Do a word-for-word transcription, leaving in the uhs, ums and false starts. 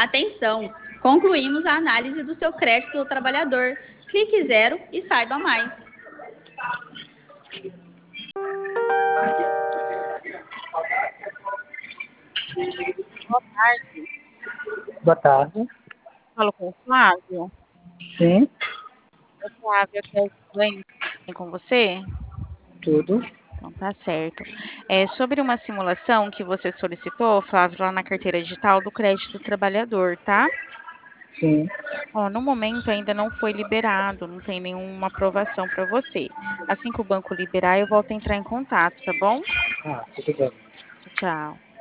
Atenção! Concluímos a análise do seu crédito do trabalhador. Clique zero e saiba mais. Boa tarde. Boa tarde. Falo com o Flávio? Sim, Oi, Flávio, aqui é a Elaine, tudo bem com você? tudo. Então tá certo. É sobre uma simulação que você solicitou, Flávio, lá na carteira digital do crédito do trabalhador, tá? Sim. Ó, no momento ainda não foi liberado, não tem nenhuma aprovação para você. Assim que o banco liberar, eu volto a entrar em contato, tá bom? Ah, tudo bem. Tchau, tchau.